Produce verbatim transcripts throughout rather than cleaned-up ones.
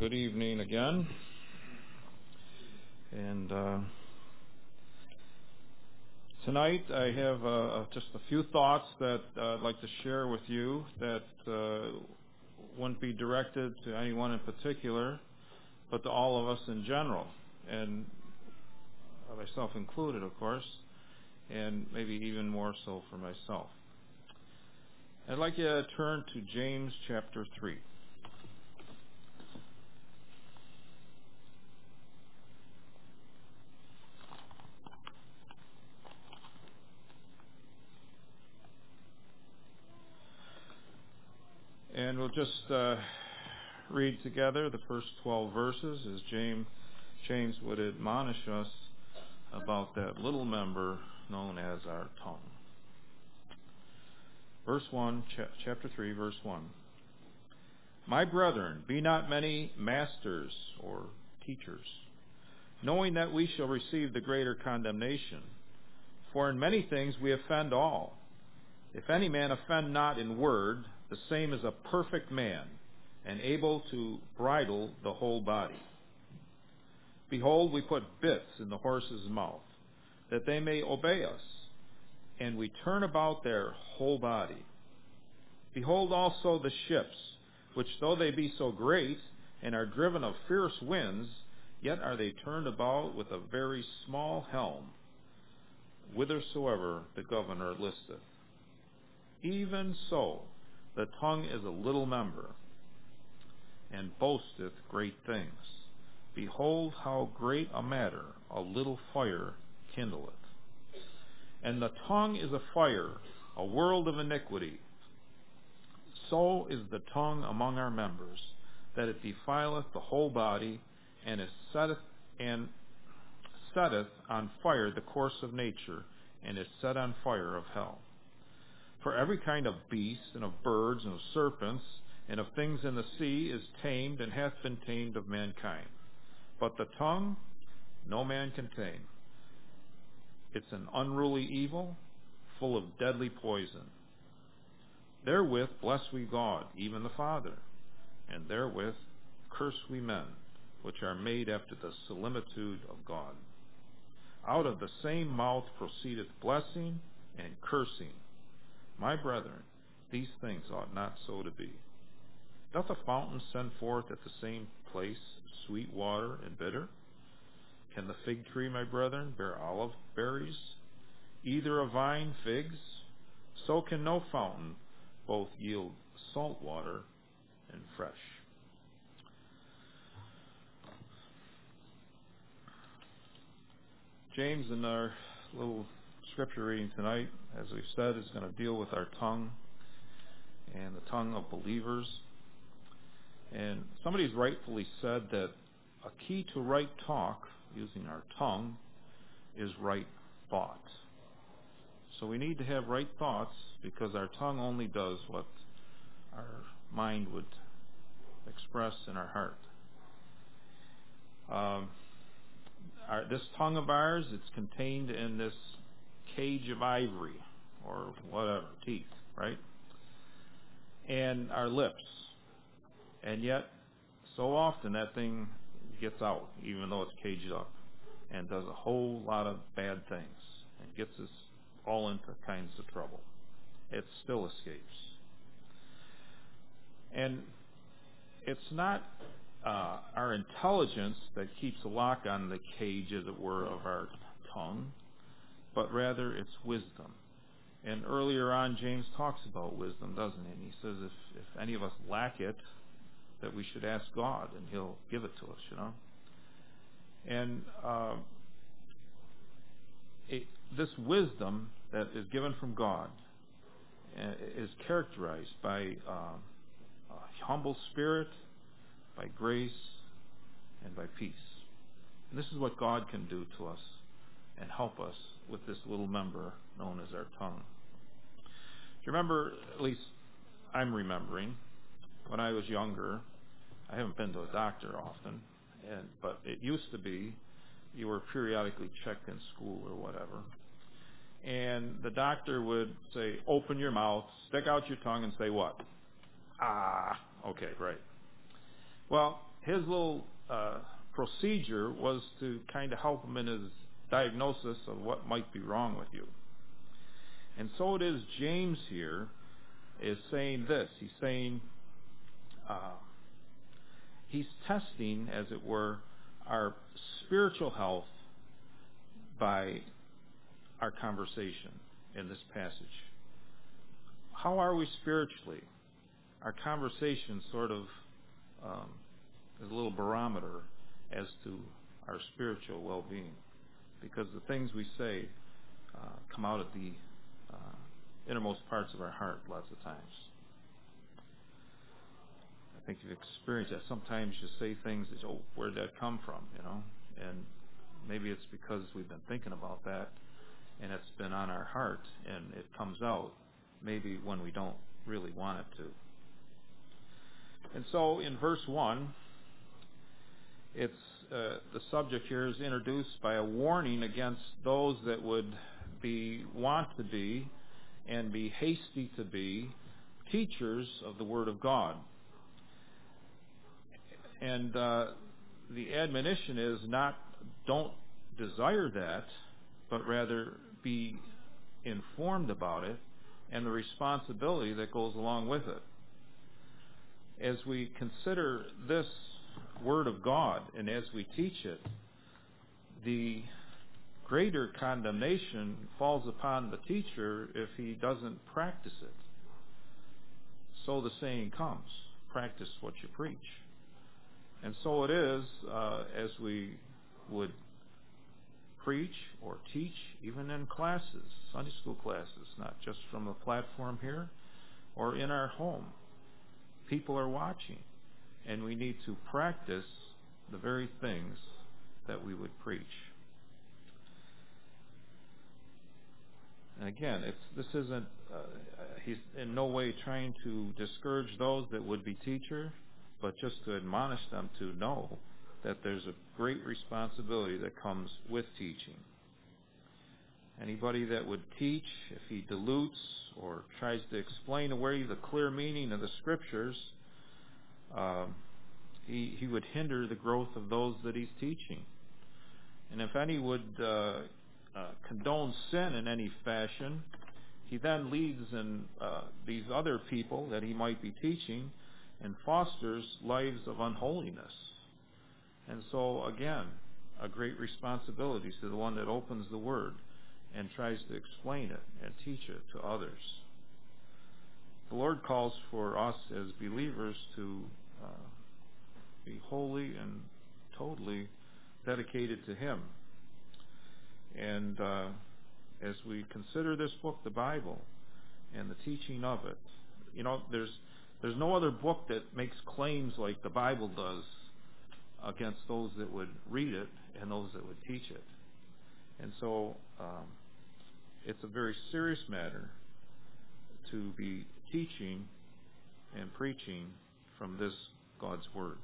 good evening again. And uh, tonight I have uh, just a few thoughts that uh, I'd like to share with you that uh, wouldn't be directed to anyone in particular, but to all of us in general, and myself included, of course, and maybe even more so for myself. I'd like you to turn to James chapter three. And we'll just uh, read together the first twelve verses as James, James would admonish us about that little member known as our tongue. Verse one, ch- chapter three, verse one. My brethren, be not many masters or teachers, knowing that we shall receive the greater condemnation. For in many things we offend all. If any man offend not in word, the same is a perfect man, and able to bridle the whole body. Behold, we put bits in the horses' mouth, that they may obey us, and we turn about their whole body. Behold also the ships, which though they be so great, and are driven of fierce winds, yet are they turned about with a very small helm, whithersoever the governor listeth. Even so, the tongue is a little member, and boasteth great things. Behold how great a matter a little fire kindleth. And the tongue is a fire, a world of iniquity. So is the tongue among our members, that it defileth the whole body, and is setteth and setteth on fire the course of nature, and is set on fire of hell. For every kind of beast, and of birds, and of serpents, and of things in the sea is tamed, and hath been tamed of mankind. But the tongue no man can tame. It's an unruly evil, full of deadly poison. Therewith bless we God, even the Father, and therewith curse we men, which are made after the similitude of God. Out of the same mouth proceedeth blessing and cursing. My brethren, these things ought not so to be. Doth a fountain send forth at the same place sweet water and bitter? Can the fig tree, my brethren, bear olive berries, either a vine figs? So can no fountain both yield salt water and fresh. James, in our little scripture reading tonight, as we've said, is going to deal with our tongue and the tongue of believers. And somebody's rightfully said that a key to right talk using our tongue is right thought. So we need to have right thoughts because our tongue only does what our mind would express in our heart. Um, our, this tongue of ours, it's contained in this cage of ivory or whatever, teeth, right? And our lips. And yet, so often that thing gets out, even though it's caged up, and does a whole lot of bad things and gets us all into kinds of trouble. It still escapes. And it's not uh, our intelligence that keeps a lock on the cage, as it were, of our tongue, but rather it's wisdom. And earlier on, James talks about wisdom, doesn't he? And he says if, if any of us lack it, that we should ask God, and he'll give it to us, you know. And uh, it, this wisdom that is given from God uh, is characterized by uh, a humble spirit, by grace, and by peace. And this is what God can do to us and help us with this little member known as our tongue. Do you remember, at least I'm remembering, when I was younger, I haven't been to a doctor often, and but it used to be you were periodically checked in school or whatever. And the doctor would say, open your mouth, stick out your tongue, and say what? Ah, okay, right. Well, his little uh, procedure was to kind of help him in his diagnosis of what might be wrong with you. And so it is James here is saying this. He's saying uh, he's testing, as it were, our spiritual health by our conversation in this passage. How are we spiritually? Our conversation sort of um, is a little barometer as to our spiritual well-being, because the things we say uh, come out of the uh, innermost parts of our heart lots of times. I think you've experienced that. Sometimes you say things that, oh, where did that come from, you know? And maybe it's because we've been thinking about that, and it's been on our heart, and it comes out maybe when we don't really want it to. And so in verse one, it's uh, the subject here is introduced by a warning against those that would be want to be and be hasty to be teachers of the Word of God. And uh, the admonition is not don't desire that, but rather be informed about it and the responsibility that goes along with it. As we consider this Word of God and as we teach it, the greater condemnation falls upon the teacher if he doesn't practice it. So the saying comes, practice what you preach. And so it is uh, as we would preach or teach, even in classes, Sunday school classes, not just from the platform here or in our home. People are watching, and we need to practice the very things that we would preach. And again, it's, this isn't, uh, he's in no way trying to discourage those that would be teachers, but just to admonish them to know that there's a great responsibility that comes with teaching. Anybody that would teach, if he dilutes or tries to explain away the clear meaning of the Scriptures, um, he, he would hinder the growth of those that he's teaching. And if any would uh, uh, condone sin in any fashion, he then leads in uh, these other people that he might be teaching and fosters lives of unholiness. And so, again, a great responsibility to the one that opens the Word and tries to explain it and teach it to others. The Lord calls for us as believers to uh, be holy and totally dedicated to Him. And uh, as we consider this book, the Bible, and the teaching of it, you know, there's there's no other book that makes claims like the Bible does against those that would read it and those that would teach it. And so um, it's a very serious matter to be teaching and preaching from this God's Word.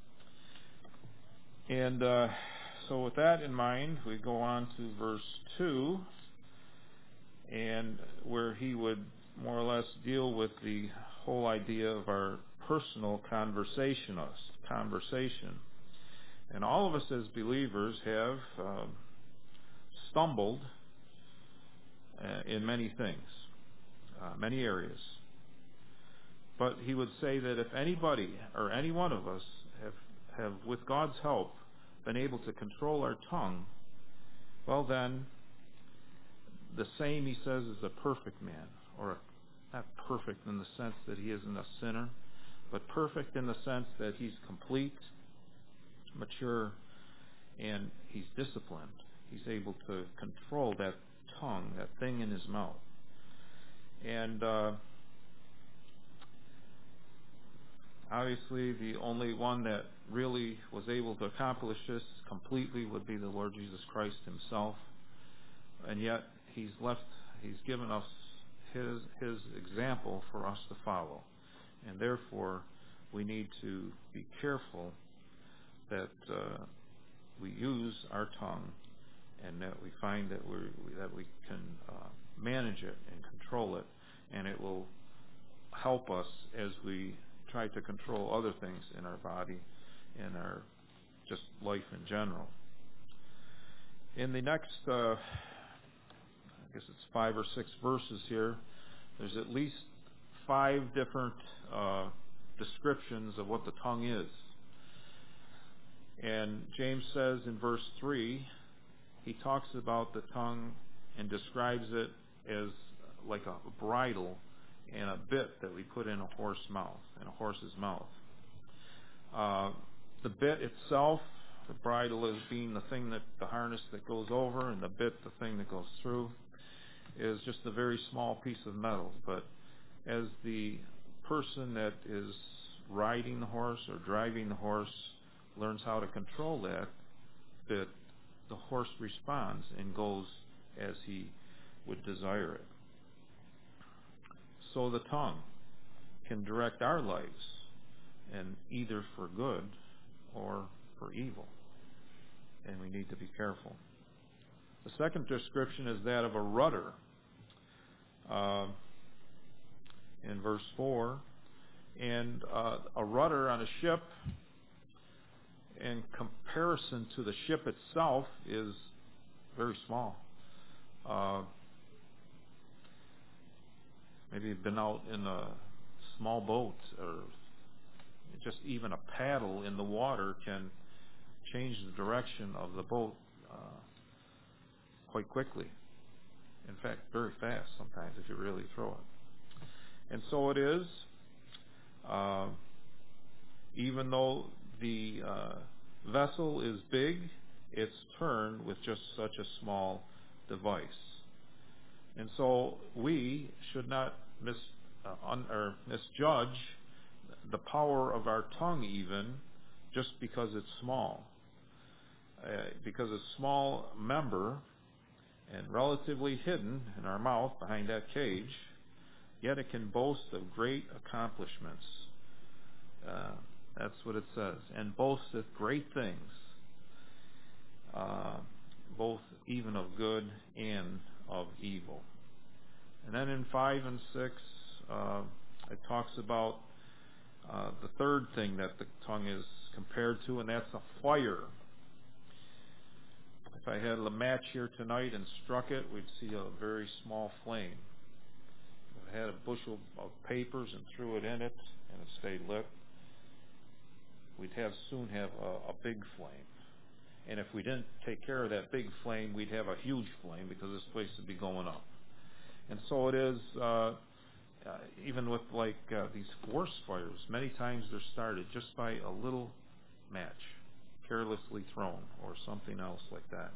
And uh, so with that in mind, we go on to verse two, and where he would more or less deal with the whole idea of our personal conversation. conversation. And all of us as believers have uh, stumbled uh, in many things, uh, many areas. But he would say that if anybody or any one of us have, have, with God's help, been able to control our tongue, well then, the same, he says, is a perfect man, or a, not perfect in the sense that he isn't a sinner, but perfect in the sense that he's complete, mature, and he's disciplined. He's able to control that tongue, that thing in his mouth. And uh, obviously the only one that really was able to accomplish this completely would be the Lord Jesus Christ himself. And yet he's left, he's given us his, his example for us to follow. And therefore we need to be careful that uh, we use our tongue and that we find that we that we can uh, manage it and control it, and it will help us as we try to control other things in our body in our just life in general. In the next, uh, I guess it's five or six verses here, there's at least five different uh, descriptions of what the tongue is. And James says in verse three, he talks about the tongue and describes it as like a bridle and a bit that we put in a horse's mouth, in a horse's mouth. Uh, the bit itself, the bridle is being the thing that, the harness that goes over, and the bit, the thing that goes through, is just a very small piece of metal. But as the person that is riding the horse or driving the horse learns how to control that bit, the horse responds and goes as he would desire it. So the tongue can direct our lives, and either for good or for evil. And we need to be careful. The second description is that of a rudder. Uh, in verse four, and uh, a rudder on a ship, in comparison to the ship itself, is very small. Uh, maybe you've been out in a small boat, or just even a paddle in the water can change the direction of the boat uh, quite quickly. In fact, very fast sometimes if you really throw it. And so it is, uh, even though the uh, vessel is big, it's turned with just such a small device. And so we should not mis, uh, un, or misjudge the power of our tongue even just because it's small. Uh, because a small member and relatively hidden in our mouth behind that cage, yet it can boast of great accomplishments. Uh, that's what it says. And boasteth great things, uh, both even of good and of evil. And then in five and six, uh, it talks about uh, the third thing that the tongue is compared to, and that's a fire. If I had a match here tonight and struck it, we'd see a very small flame. If I had a bushel of papers and threw it in it and it stayed lit, we'd have soon have a, a big flame. And if we didn't take care of that big flame, we'd have a huge flame because this place would be going up. And so it is, uh, uh, even with like uh, these forest fires, many times they're started just by a little match, carelessly thrown, or something else like that.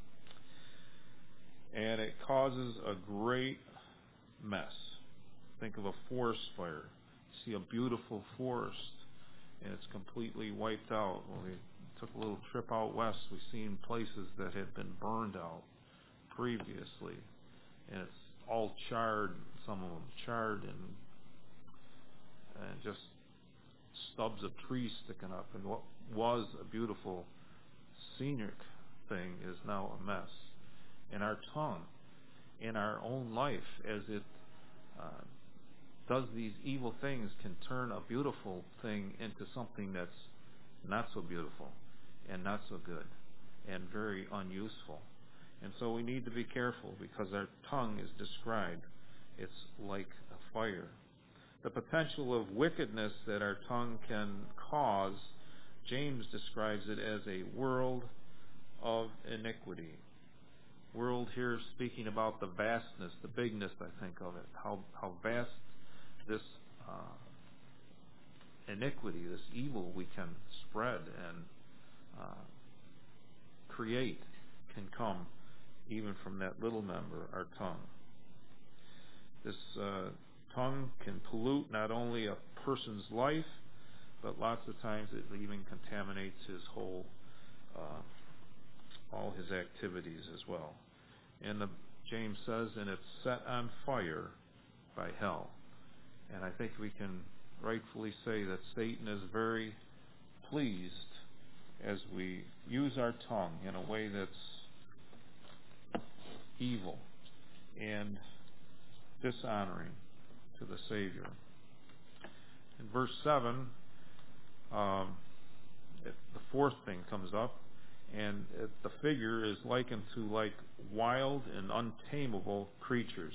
And it causes a great mess. Think of a forest fire. See a beautiful forest, and it's completely wiped out. When we took a little trip out west, we've seen places that had been burned out previously, and it's all charred, some of them charred, and and just stubs of trees sticking up. And what was a beautiful scenic thing is now a mess. And our tongue, in our own life, as it uh, does these evil things, can turn a beautiful thing into something that's not so beautiful and not so good and very unuseful. And so we need to be careful, because our tongue is described. It's like a fire. The potential of wickedness that our tongue can cause, James describes it as a world of iniquity. World here speaking about the vastness, the bigness, I think, of it. How, how vast this uh, iniquity, this evil we can spread and uh, create can come even from that little member, our tongue. This uh, tongue can pollute not only a person's life, but lots of times it even contaminates his whole, uh, all his activities as well. And the, James says, and it's set on fire by hell. And I think we can rightfully say that Satan is very pleased as we use our tongue in a way that's evil and dishonoring to the Savior. In verse seven, um, it, the fourth thing comes up, and it, the figure is likened to like wild and untamable creatures.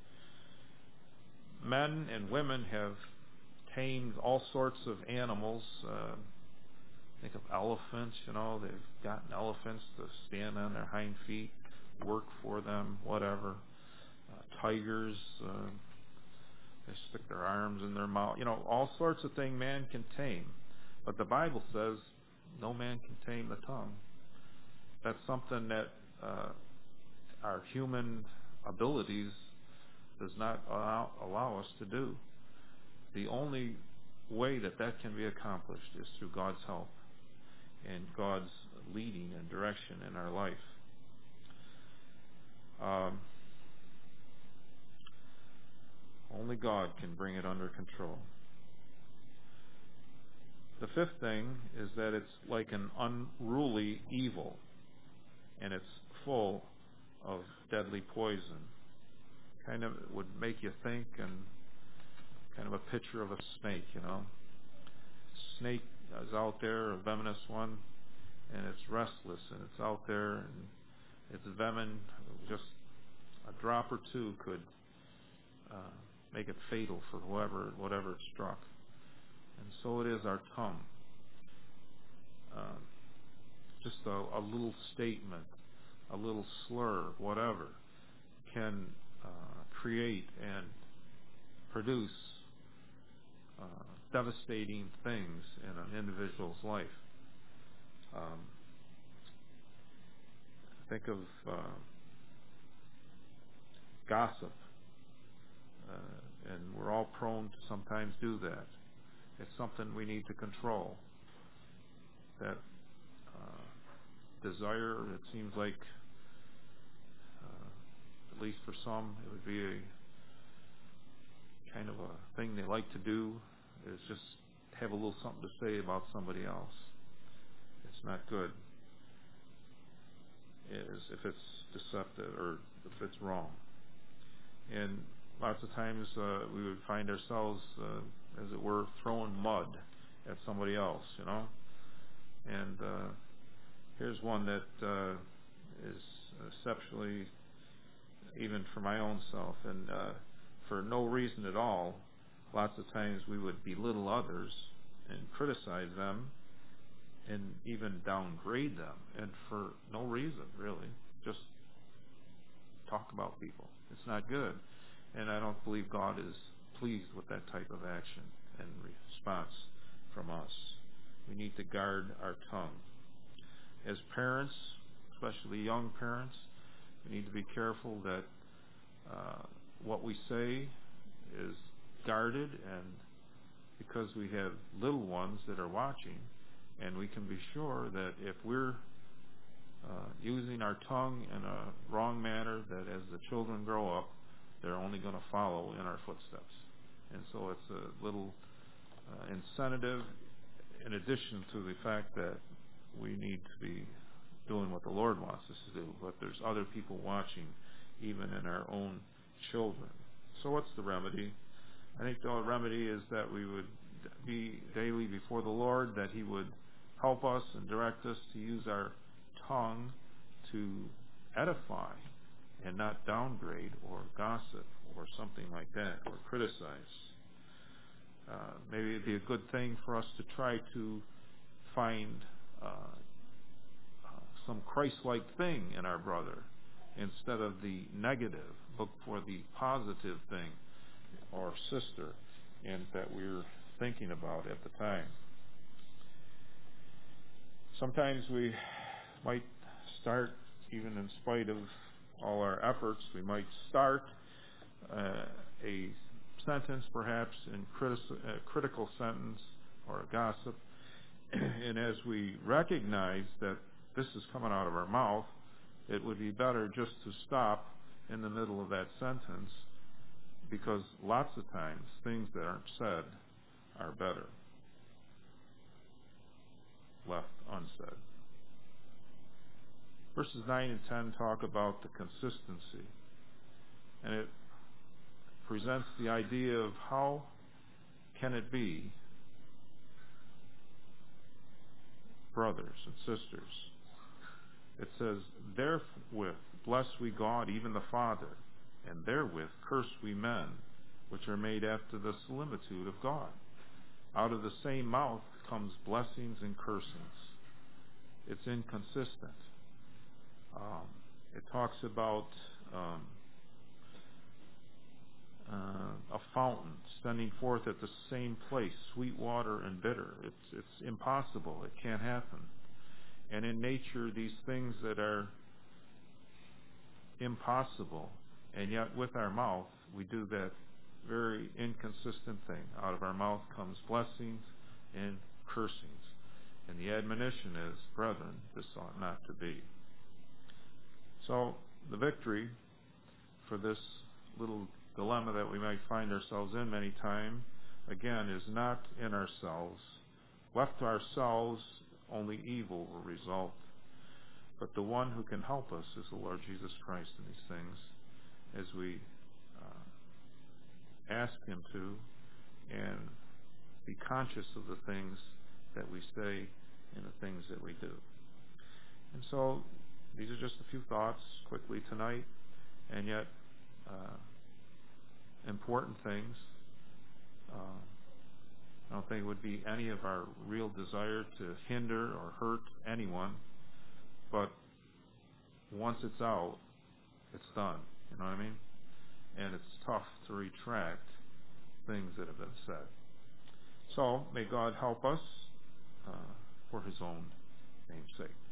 Men and women have tamed all sorts of animals. Uh, think of elephants, you know, they've gotten elephants to stand on their hind feet, work for them, whatever. Uh, tigers, uh, they stick their arms in their mouth. You know, all sorts of things man can tame. But the Bible says no man can tame the tongue. That's something that uh, our human abilities does not allow, allow us to do. The only way that that can be accomplished is through God's help and God's leading and direction in our life. Um, only God can bring it under control. The fifth thing is that it's like an unruly evil, and it's full of deadly poison. Kind of would make you think, and kind of a picture of a snake, you know. Snake is out there, a venomous one, and it's restless, and it's out there, and its venom, just a drop or two could uh, make it fatal for whoever, whatever it struck. And so it is our tongue. Um, just a, a little statement, a little slur, whatever, can uh, create and produce uh, devastating things in an individual's life. Um, think of uh, gossip, uh, and we're all prone to sometimes do that. It's something we need to control. That uh, desire, it seems like, uh, at least for some, it would be a kind of a thing they like to do, is just have a little something to say about somebody else. It's not good. Is if it's deceptive or if it's wrong. And lots of times uh, we would find ourselves, uh, as it were, throwing mud at somebody else, you know. And uh, here's one that uh, is exceptionally, even for my own self, and uh, for no reason at all, lots of times we would belittle others and criticize them and even downgrade them, and for no reason, really. Just talk about people. It's not good. And I don't believe God is pleased with that type of action and response from us. We need to guard our tongue. As parents, especially young parents, we need to be careful that uh, what we say is guarded, and because we have little ones that are watching, and we can be sure that if we're uh, using our tongue in a wrong manner, that as the children grow up, they're only going to follow in our footsteps. And so it's a little uh, incentive, in addition to the fact that we need to be doing what the Lord wants us to do, but there's other people watching, even in our own children. So what's the remedy? I think the remedy is that we would be daily before the Lord, that He would help us and direct us to use our tongue to edify and not downgrade or gossip or something like that, or criticize. Uh, maybe it'd be a good thing for us to try to find uh, uh, some Christ-like thing in our brother instead of the negative. Look for the positive thing or sister and that we're thinking about at the time. Sometimes we might start, even in spite of all our efforts, we might start uh, a sentence, perhaps in critical, uh, critical sentence or a gossip, and as we recognize that this is coming out of our mouth, it would be better just to stop in the middle of that sentence, because lots of times things that aren't said are better left unsaid. Verses nine and ten talk about the consistency, and it presents the idea of how can it be brothers and sisters. It says, therewith bless we God, even the Father, and therewith curse we men, which are made after the similitude of God. Out of the same mouth comes blessings and cursings. It's inconsistent. Um, it talks about um, uh, a fountain sending forth at the same place sweet water and bitter. It's it's impossible. It can't happen. And in nature, these things that are impossible, and yet with our mouth we do that very inconsistent thing. Out of our mouth comes blessings and cursings. And the admonition is, brethren, this ought not to be. So the victory for this little dilemma that we might find ourselves in many times, again, is not in ourselves. Left to ourselves, only evil will result. But the one who can help us is the Lord Jesus Christ in these things, as we uh, ask him to, and be conscious of the things that we say and the things that we do. And so these are just a few thoughts quickly tonight, and yet uh, important things. Uh, I don't think it would be any of our real desire to hinder or hurt anyone, but once it's out, it's done. You know what I mean? And it's tough to retract things that have been said. So may God help us uh, for his own name's sake.